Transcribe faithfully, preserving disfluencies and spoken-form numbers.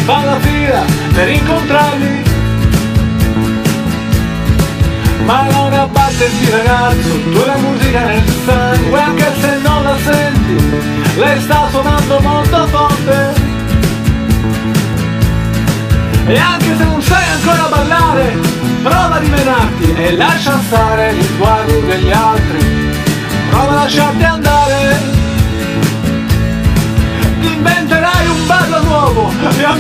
fa la fila per incontrarli. Ma non abbatterti ragazzo, tu hai la musica nel sangue, anche se non la senti, lei sta suonando molto forte. E anche se non sai ancora ballare, prova a rimenarti e lascia stare gli sguardi degli altri, prova a lasciarti andare. Inventerai un ballo nuovo e